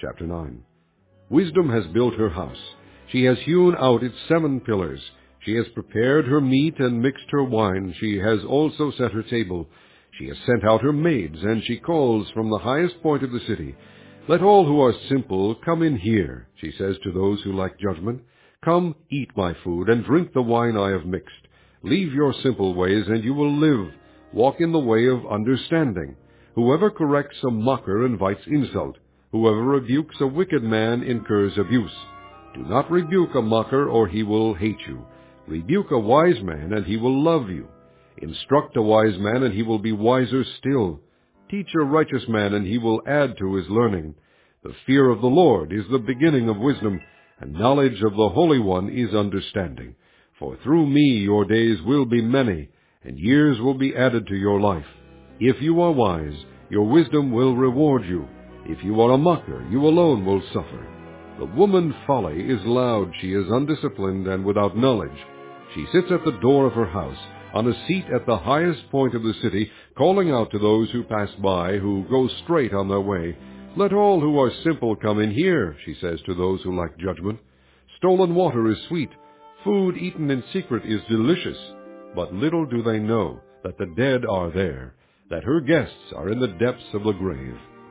Chapter 9. Wisdom has built her house. She has hewn out its 7 pillars. She has prepared her meat and mixed her wine. She has also set her table. She has sent out her maids, and she calls from the highest point of the city. Let all who are simple come in here, she says to those who lack judgment. Come, eat my food, and drink the wine I have mixed. Leave your simple ways, and you will live. Walk in the way of understanding. Whoever corrects a mocker invites insult. Whoever rebukes a wicked man incurs abuse. Do not rebuke a mocker, or he will hate you. Rebuke a wise man, and he will love you. Instruct a wise man, and he will be wiser still. Teach a righteous man, and he will add to his learning. The fear of the Lord is the beginning of wisdom, and knowledge of the Holy One is understanding. For through me your days will be many, and years will be added to your life. If you are wise, your wisdom will reward you. If you are a mocker, you alone will suffer. The woman folly is loud, she is undisciplined and without knowledge. She sits at the door of her house, on a seat at the highest point of the city, calling out to those who pass by, who go straight on their way. Let all who are simple come in here, she says to those who lack judgment. Stolen water is sweet. Food eaten in secret is delicious. But little do they know that the dead are there, that her guests are in the depths of the grave.